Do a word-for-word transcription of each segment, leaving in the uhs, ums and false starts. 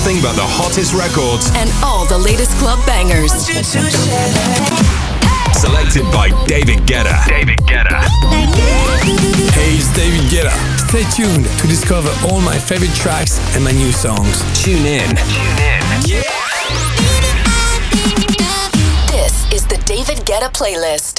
nothing but the hottest records and all the latest club bangers. Selected by David Guetta. David Guetta. Hey, it's David Guetta. Stay tuned to discover all my favorite tracks and my new songs. Tune in. Tune in. Yeah. This is the David Guetta playlist.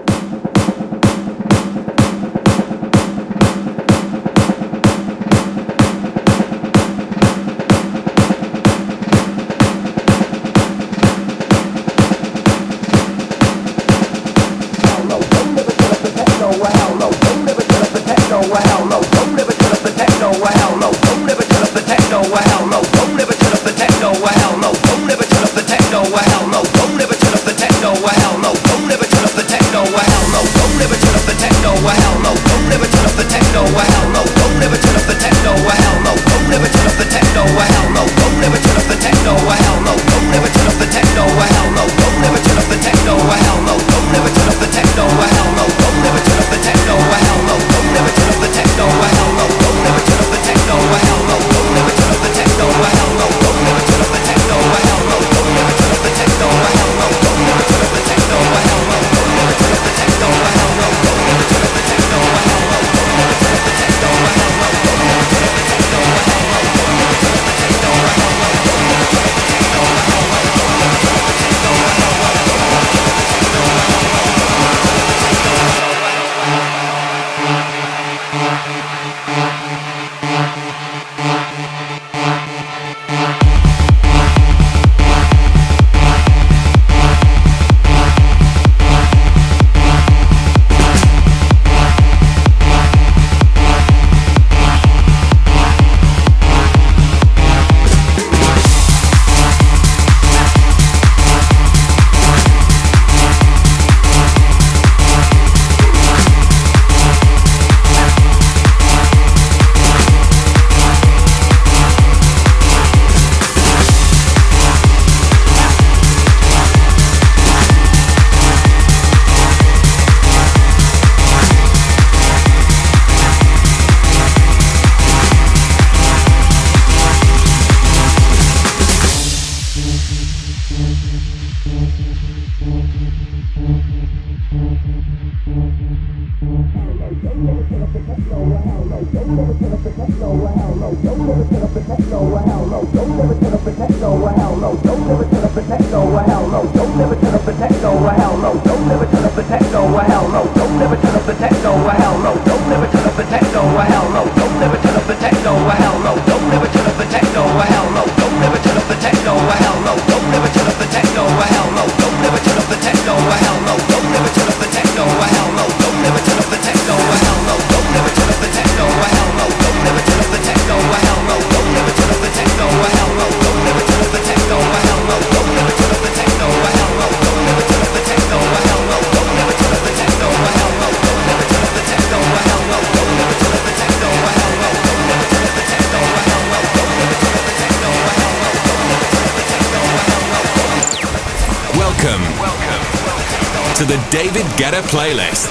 To the David Guetta playlist.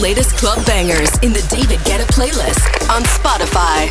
latest club bangers in the David Guetta playlist on Spotify.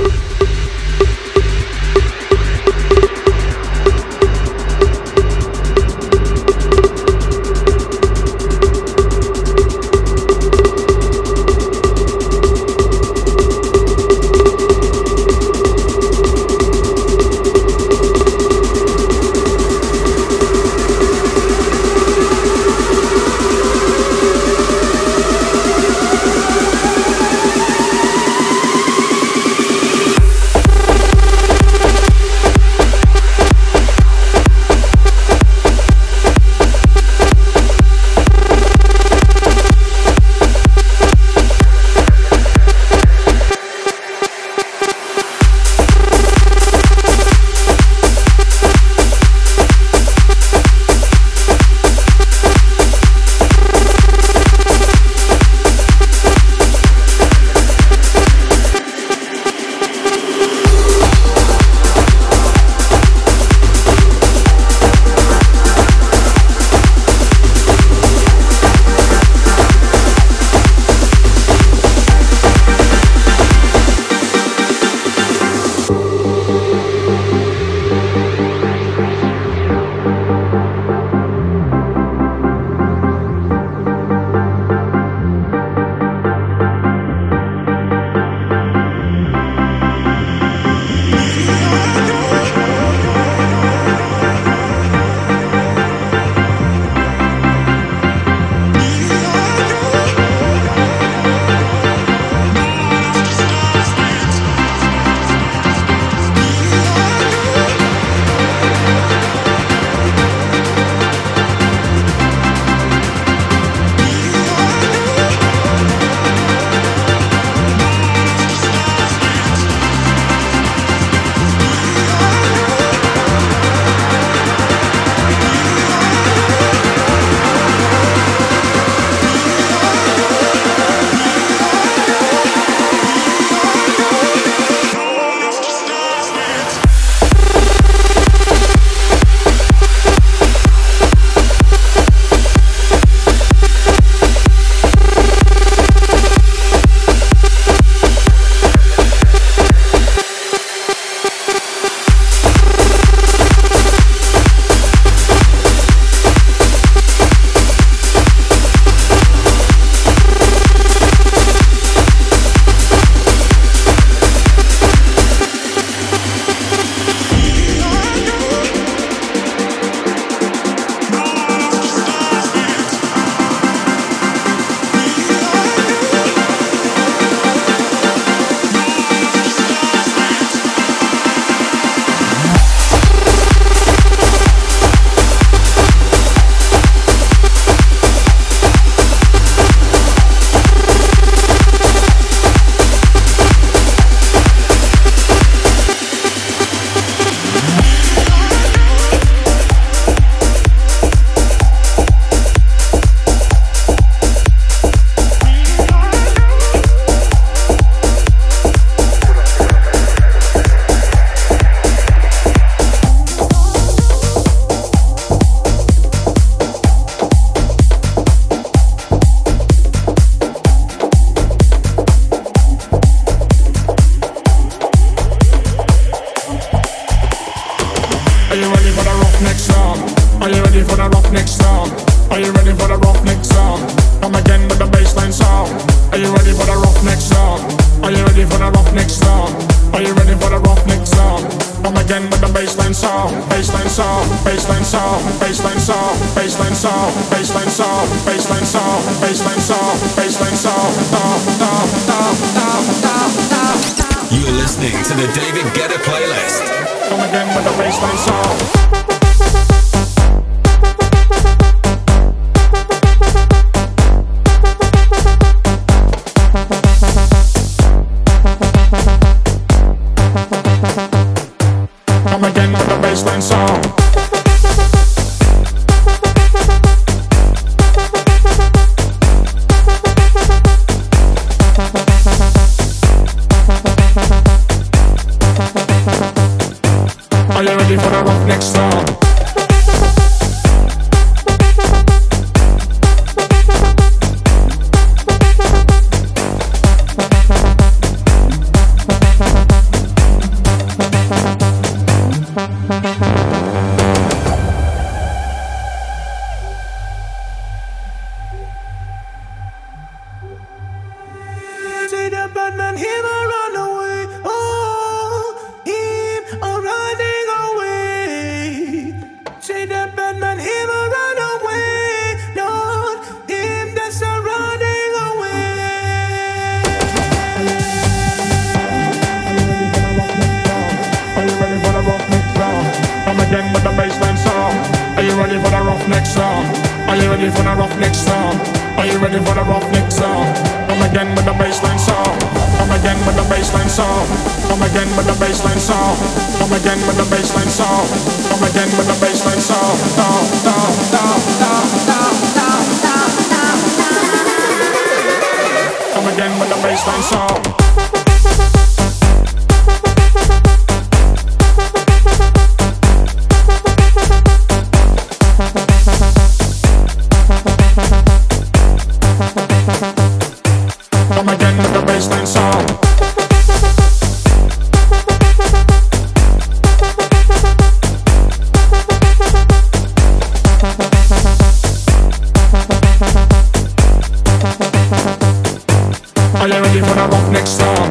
You're listening to the David Guetta playlist. Come again with the baseline song. Come again with the baseline song. Are you ready for the rough next song? bad man, him a run away. Oh, him a running away. Say that bad man, him a run away. Lord, him that's a running away. Are you ready for the rough next song? Come again with the bassline song. Are you ready for the rough next song? Are you ready for the rough next song? Are you ready for the rough next song? Come again with the bassline song. Come again with the bassline song. Come again with the bassline song. Come again with the bassline song. Come again with the bassline song. Down, down, down, down, down, down, down, down, down. Come again with the bassline song. Come again with the bassline song. Are you ready for the rough next song?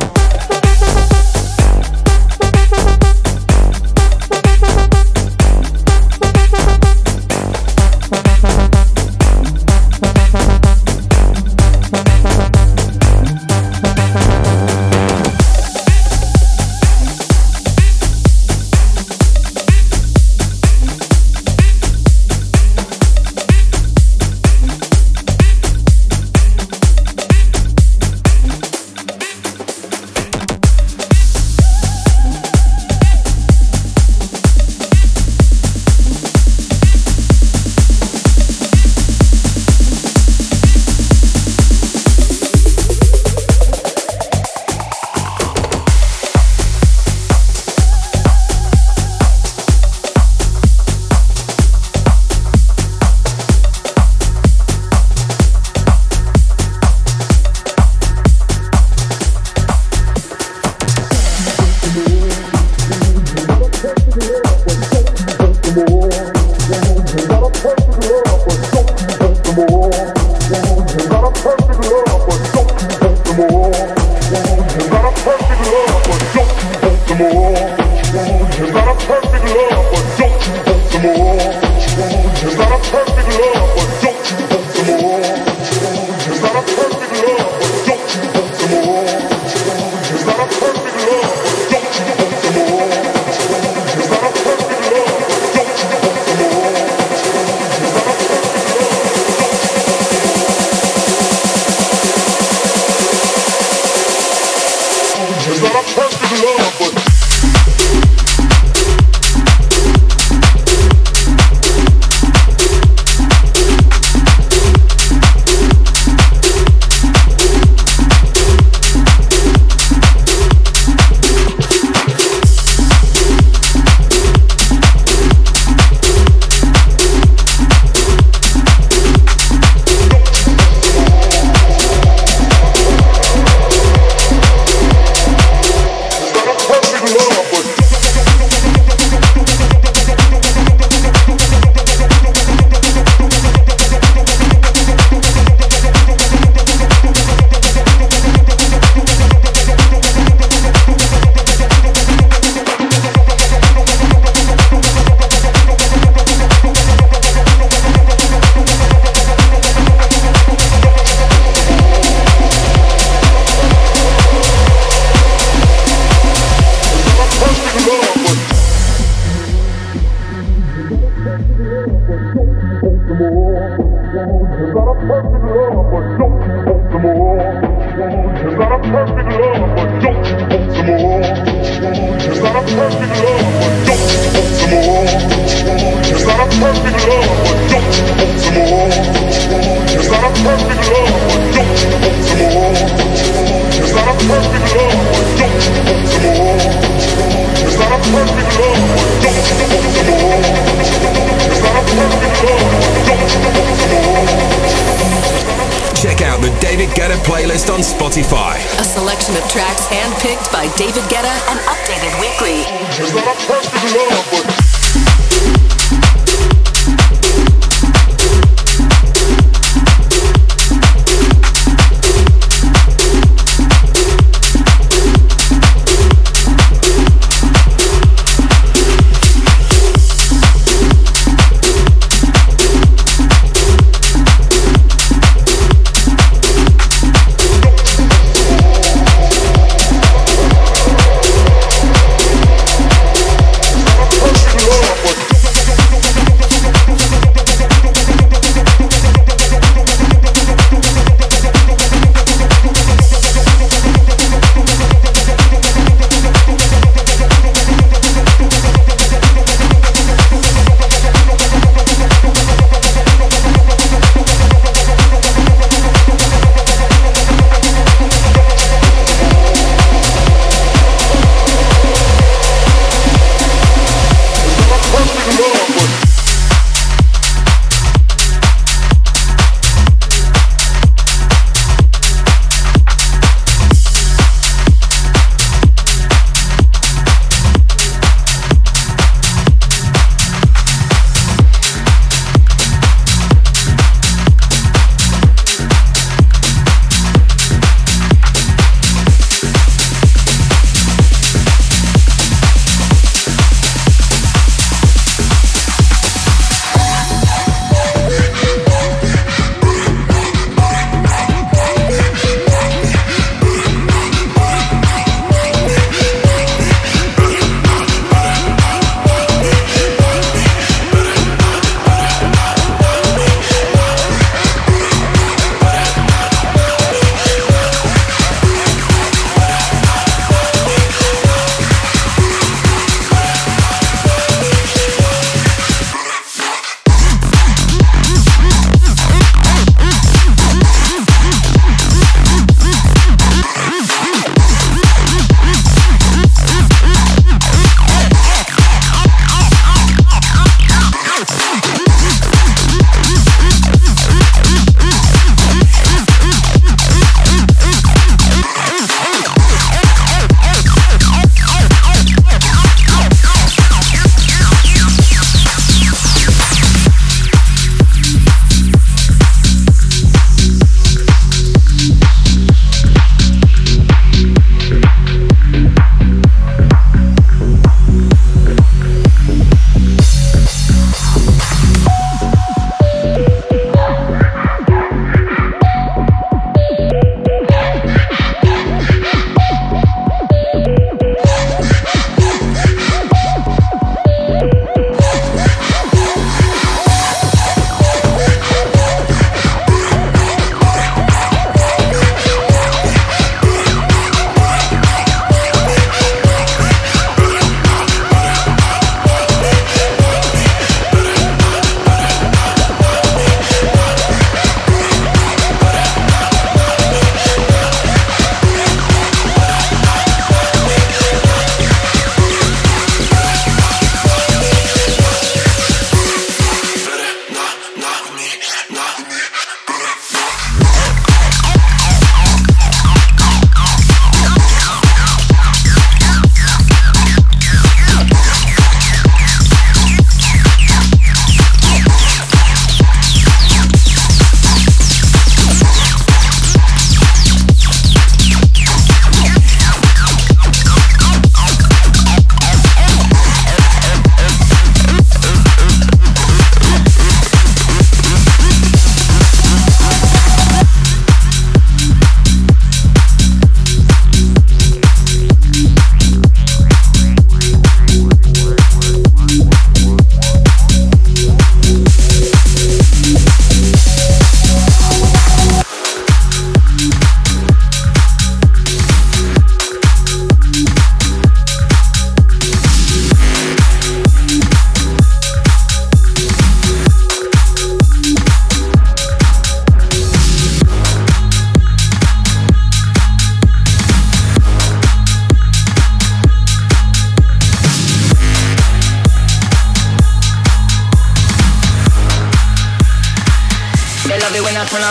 Check out the David Guetta playlist on Spotify. A selection of tracks handpicked by David Guetta and updated weekly. It's not a perfect love, but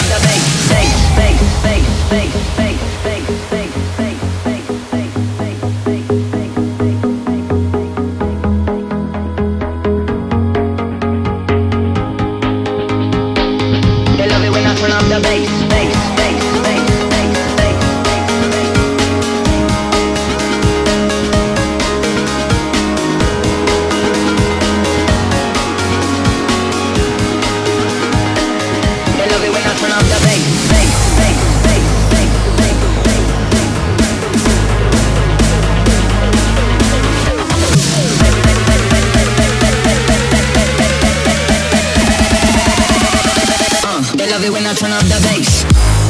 of the bass, bass, bass, bass, bass, bass, bass, bass, bass, bass, bass, bass, bass, bass. They love it when I turn up the bass, bass, bass, bass, bass, bass, bass, bass. They love it when I turn up the bass, bass, bass, bass, bass, bass, bass, bass. Uh, they love it when I turn up the bass.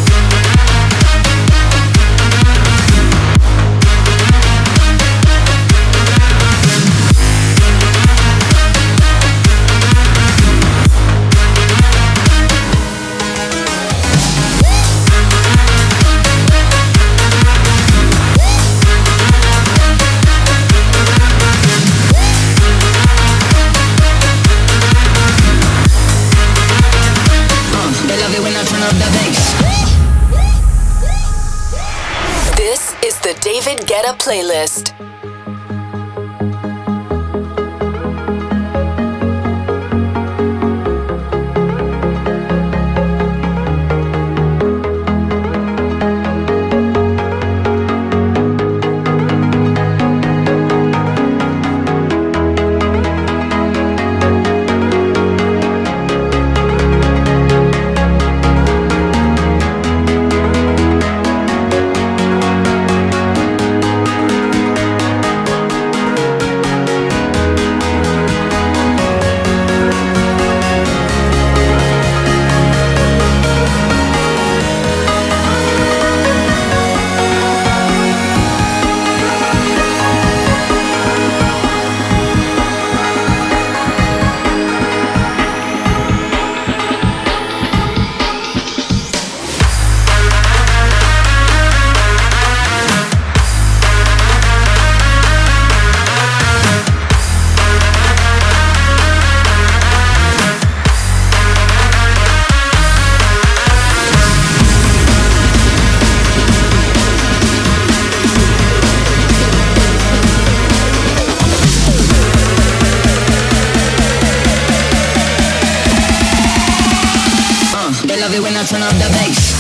They love it when I turn up the bass. This is the David Guetta playlist. They love it when I turn up the bass.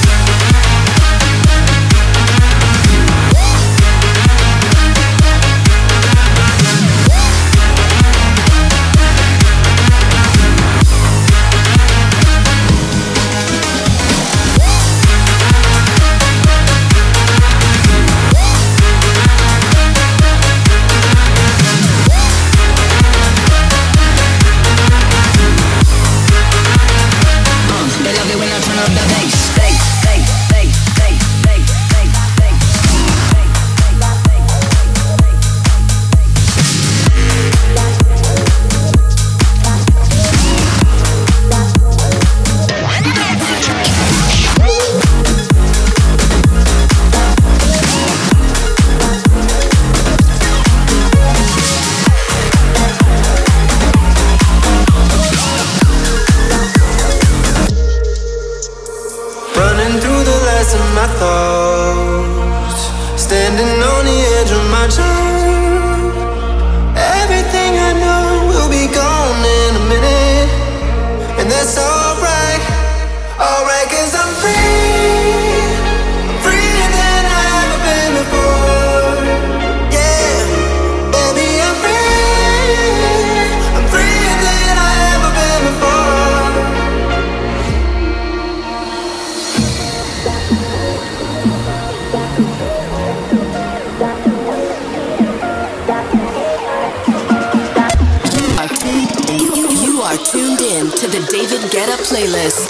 They love it when I turn up the bass, bass, bass, bass, bass, bass, bass, bass, Running through the last of my thoughts, standing on the edge of my time. Everything I know will be gone in a minute, and that's alright, alright, cause I'm free, freer than I've ever been before. Yeah, baby, I'm free, I'm freer than I've ever been before. You, you are tuned in to the David Guetta playlist.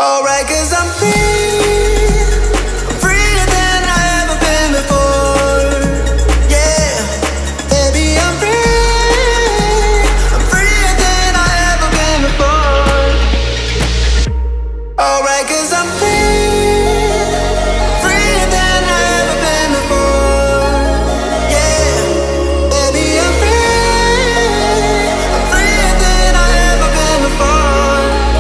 Alright, cause I'm free. Freer than I ever been before. Yeah, baby, I'm free. I'm freer than I ever been before. Alright, cause I'm free. Freer than I ever been before. Yeah, baby, I'm free. I'm freer than I ever been before.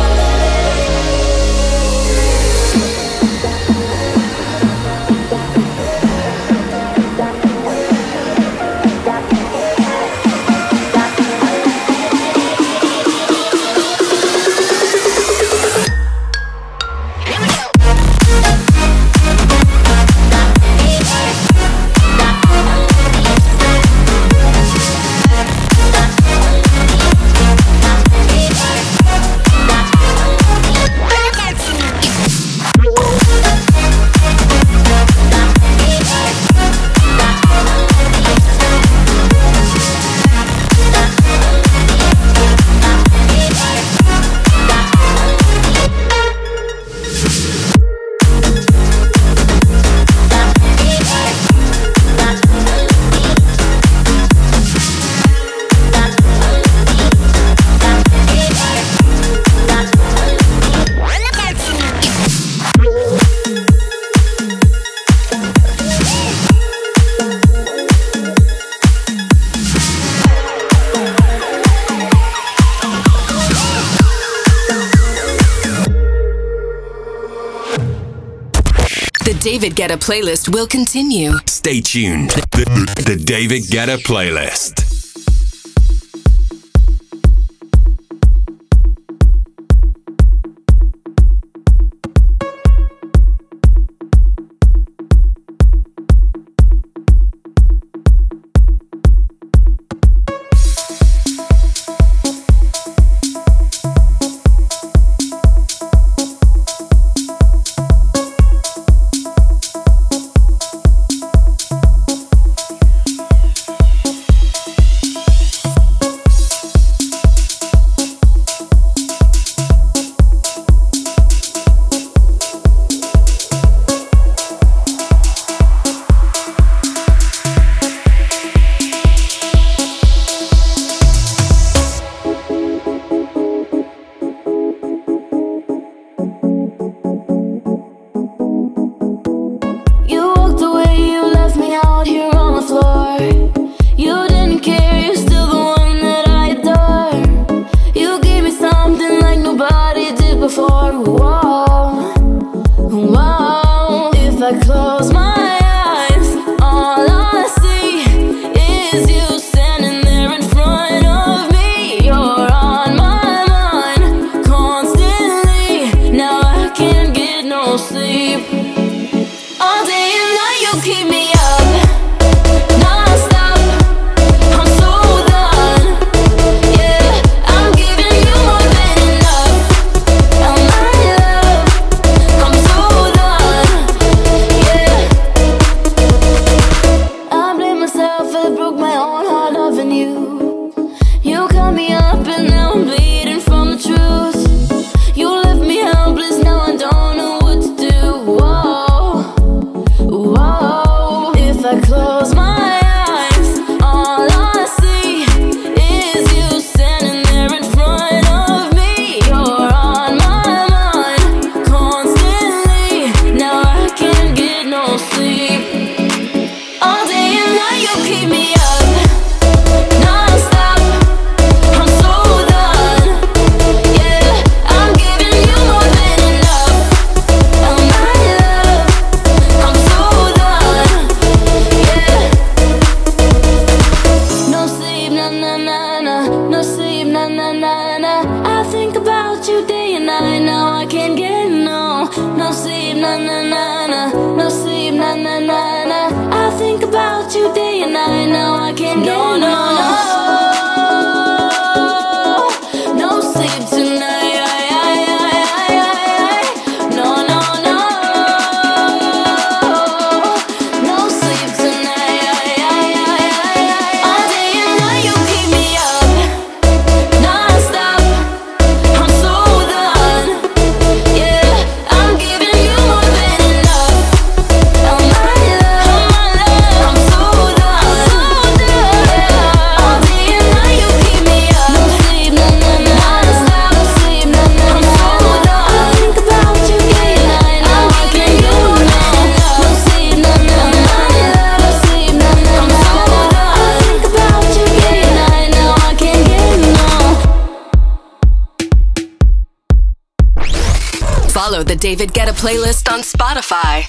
The David Guetta playlist will continue. Stay tuned. The, the David Guetta playlist. Yeah. David Guetta playlist on Spotify.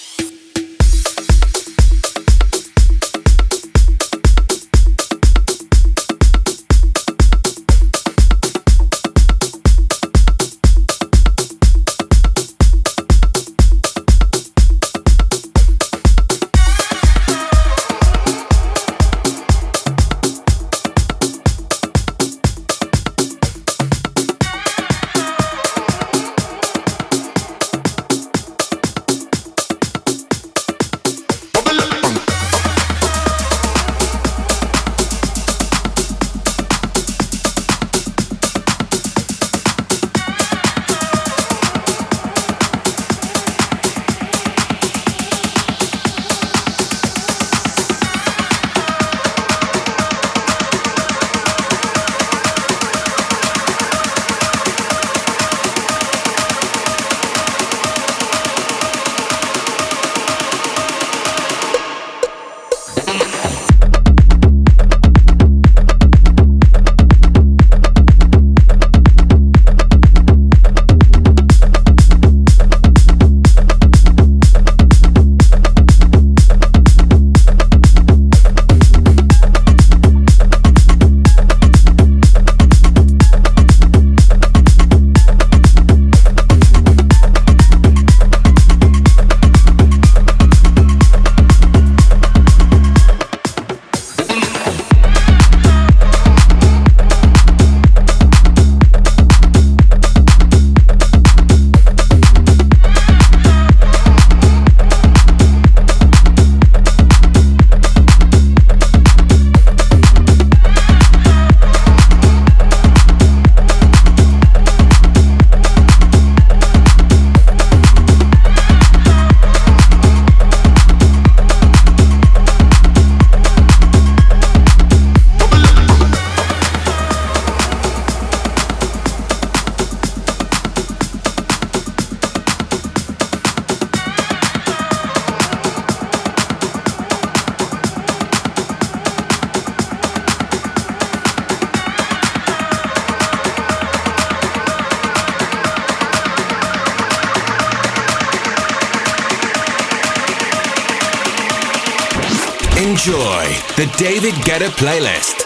Enjoy the David Guetta playlist.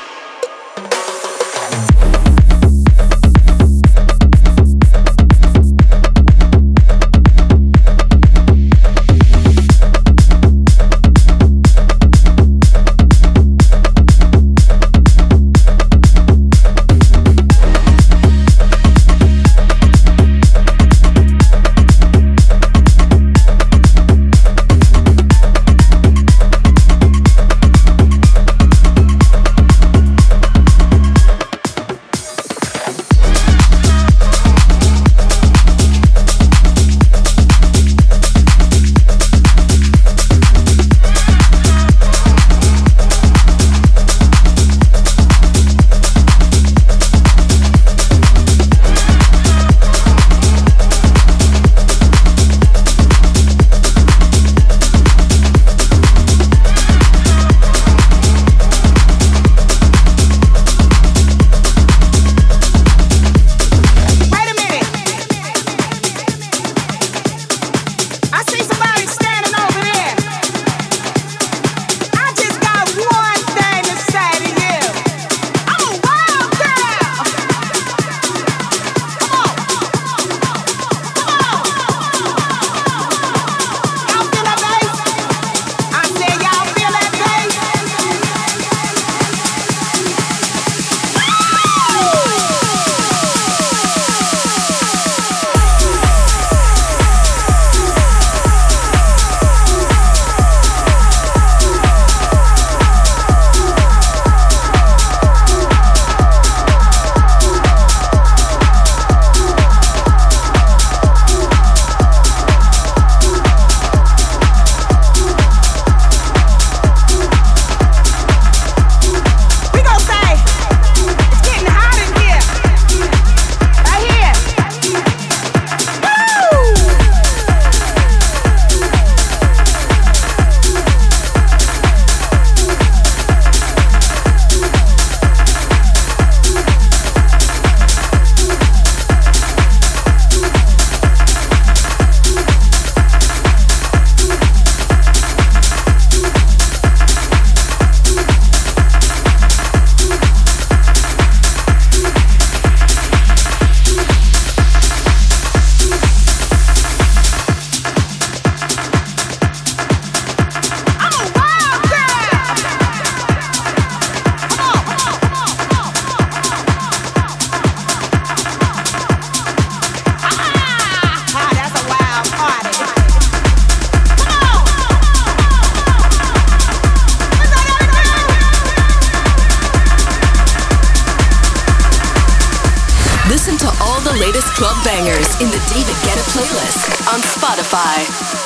in the David Guetta playlist on Spotify.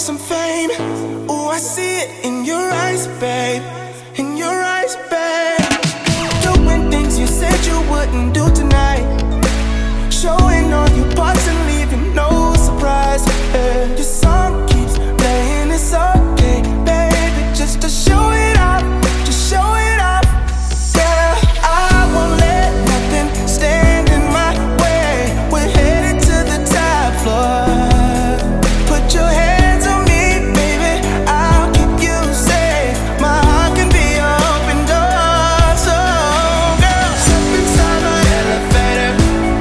some fame. Oh, I see it in your eyes, babe. In your eyes, babe. Doing things you said you wouldn't do tonight. Showing all your parts and leaving no surprise. Yeah. Your song keeps playing, it's okay, baby. Just to show it off, just show it off. Yeah, I won't let nothing stand in my way. We're headed to the top floor. Put your hands on me, baby, I'll keep you safe. My heart can be your open door. So girl, step inside my elevator.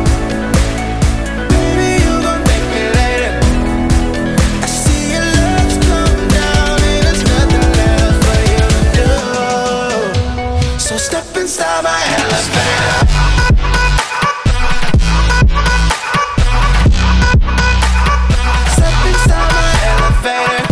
Baby, you gon' thank me later. I see your love's come down and there's nothing left for you to do. So step inside my elevator. Step inside my elevator.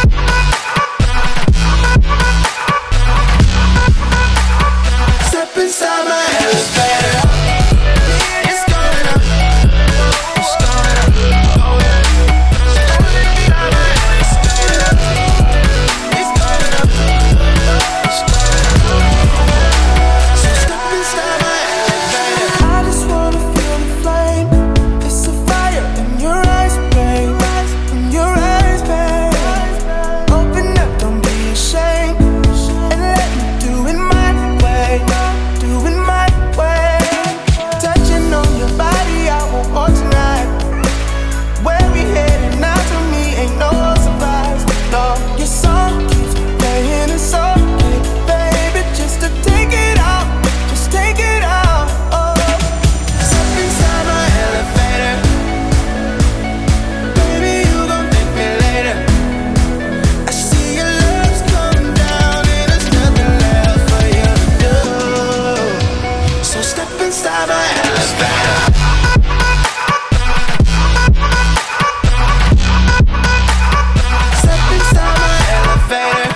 Step inside my elevator. It's going up. It's going up. Oh yeah. Step inside my elevator. It's going up. It's going up. So step inside my elevator. I just wanna feel the flame. It's a fire in your eyes, babe. In your eyes, babe. Open up, don't be ashamed, and let me do it my way. Do it my way. Touching on your body, I want more tonight. Where we headed now to me ain't no surprise. No, your song keeps playing, it's okay, baby. Just to take it out, just take it out. Oh, step inside my elevator. Baby, you gon' thank me later. I see your love's come down and there's nothing left for you to do. So step inside my elevator. Step inside my elevator.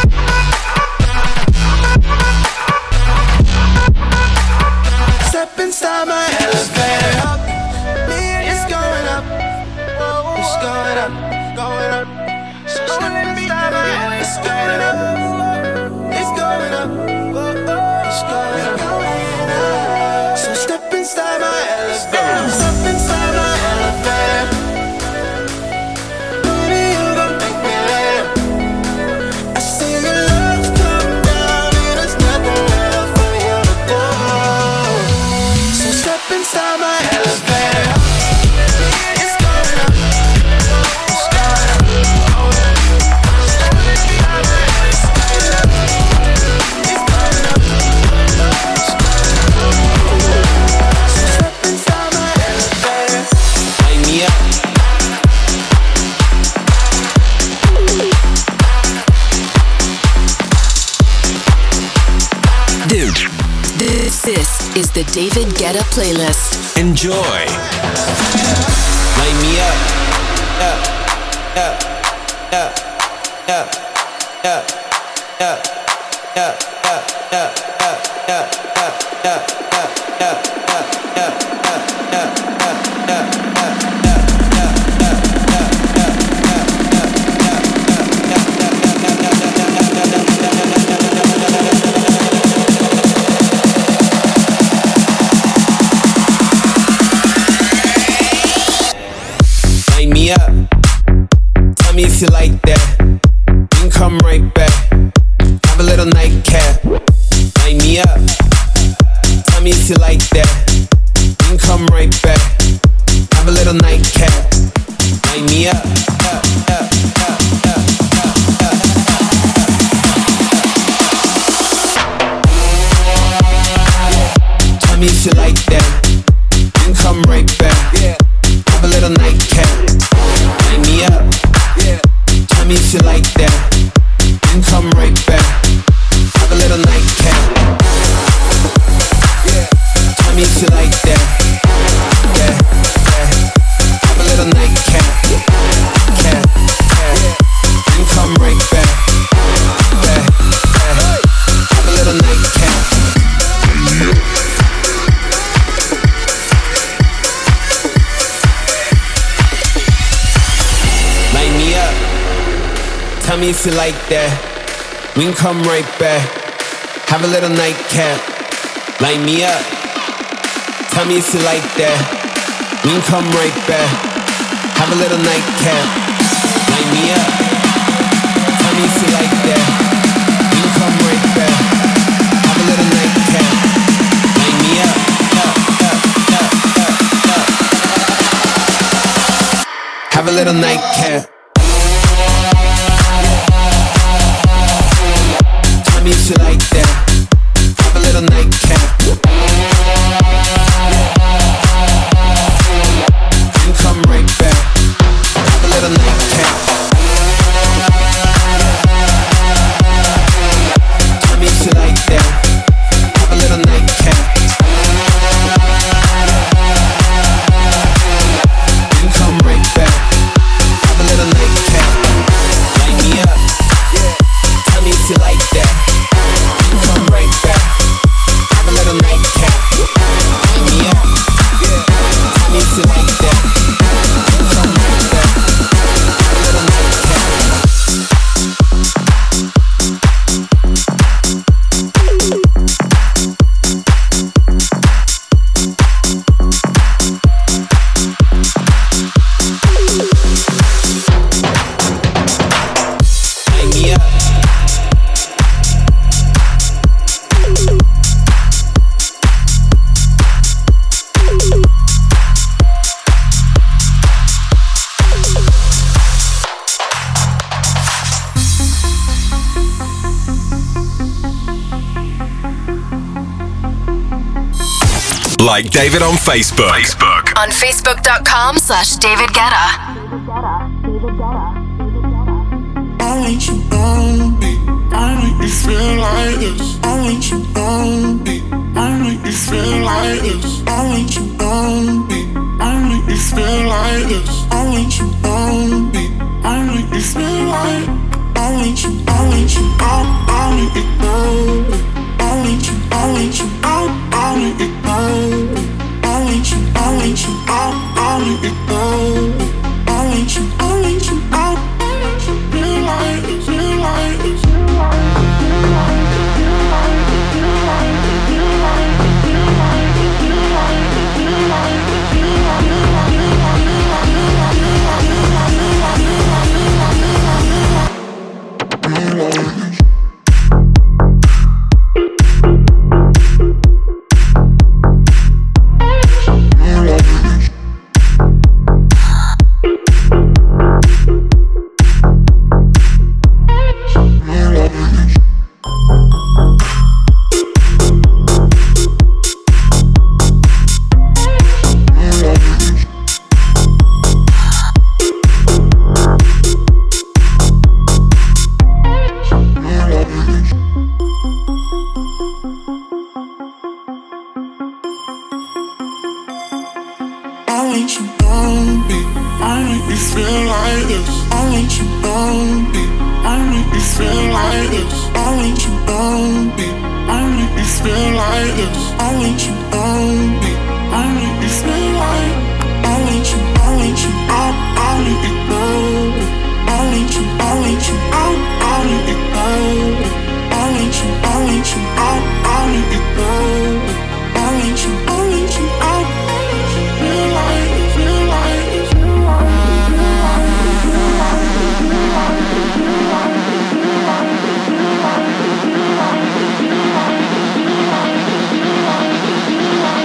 Step inside my elevator. Up, it's going up. It's going up, going up. So step inside my elevator. It's going up. It's going up. It's going up. So step inside my elevator. Step inside my elevator. Baby, you gon' thank me later. I see your love's come down and there's nothing left for you to do. So step inside my elevator. It's going up. It's going up. Oh yeah. Step inside my elevator. It's going up. It's going up. So step inside my elevator. Light me up. Dude, this is the David Guetta playlist. Enjoy. Light me up. Up. Up. Up. Up. Up. Up. Up. Up. Up. Up. Up. Up. Up. Up. Up. Light me up. Tell me if you like that. Then come right back. Have a little nightcap. Light me up. Tell me if you like that. Then come right back. Have a little nightcap. Light me up. Up, up, up, up, up, up. Tell me if you like that. Then come right back. Have a little nightcap. Light me up. Tell me if you like that. Then come right back. Have a little nightcap. Tell me if you like that. Yeah, yeah. Have a little nightcap. Cap, cap. Then come right back. Yeah, yeah. Have a little nightcap. Light me up. Tell me if you like that. We can come right back. Have a little nightcap. Light me up. Tell me if you like that. We can come right back. Have a little nightcap. Light me up. Tell me if you like that. We can come right back. Have a little nightcap. Light me up. Up, up, up, up, up. Have a little nightcap. Tell me if you like that. Have a little nightcap. You come right back. Have a little nightcap. Tell me if you like that. Have a little nightcap. You come right back. Have a little nightcap. Light me up. Tell me if you like that. You come right back. Have a little nightcap. Light me up. Tell me if you like that. You come right back. Have a little nightcap. Light me up. Like David on Facebook. Facebook. On Facebook.com slash David Guetta. I want you on me. I make you feel like this. I want you on me. I make you feel like this. I want you on me. I make you feel like this. I want you on me. I make you feel like. I want you. I want you. I I make you on. I want you. I want you. I I make you on. I want you. I want you. I I make you on. I want you. I want you. I feel like this. Feel like this. Feel like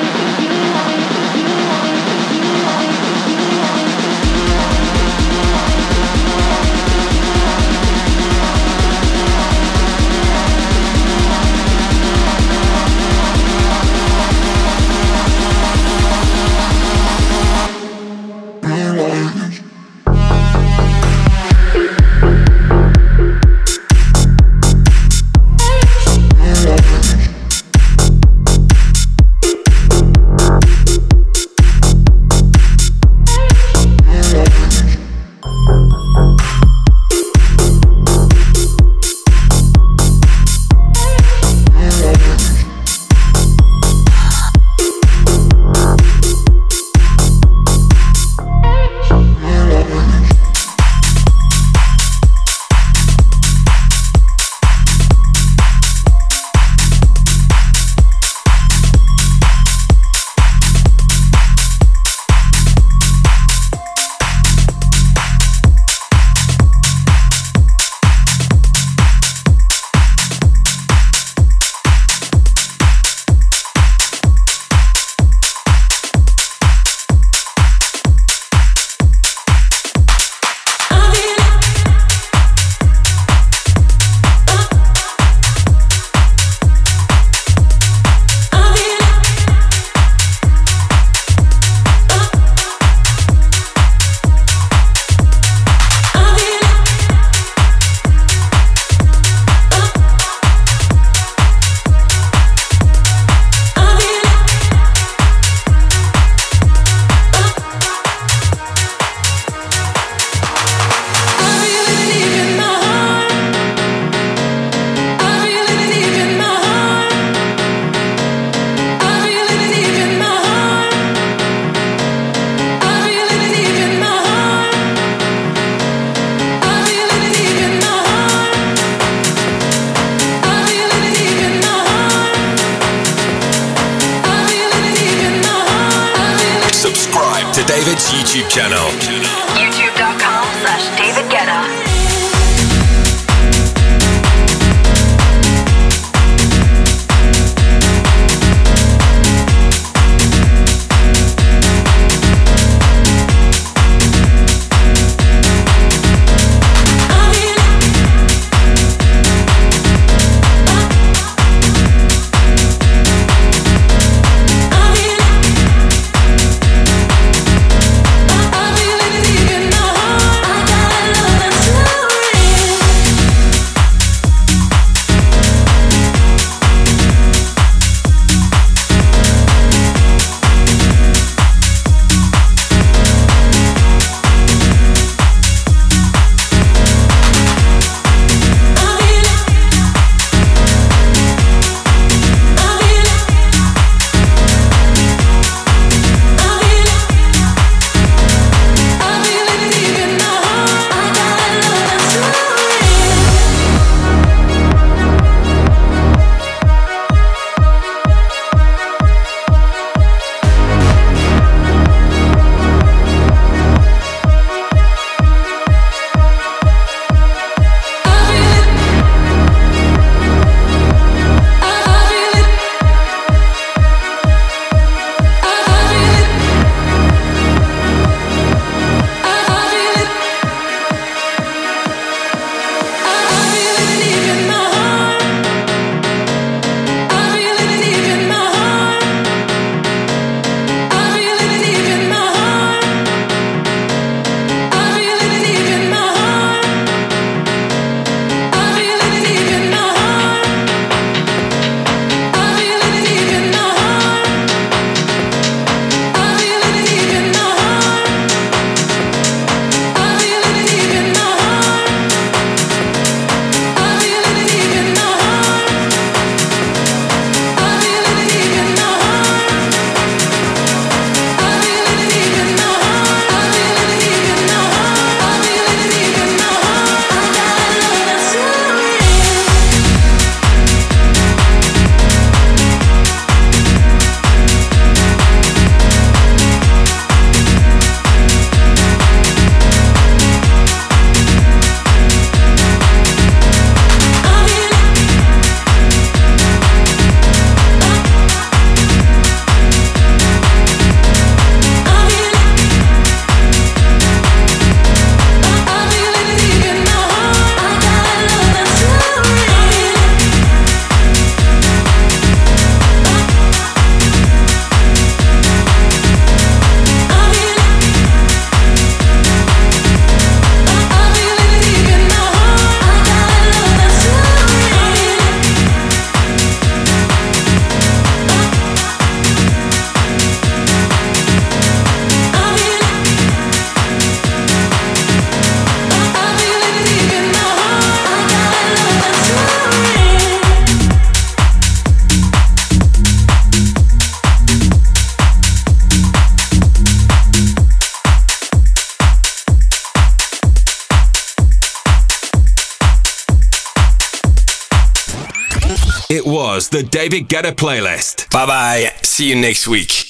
to David's YouTube channel. YouTube.com slash David Guetta. It was the David Guetta playlist. Bye bye. See you next week.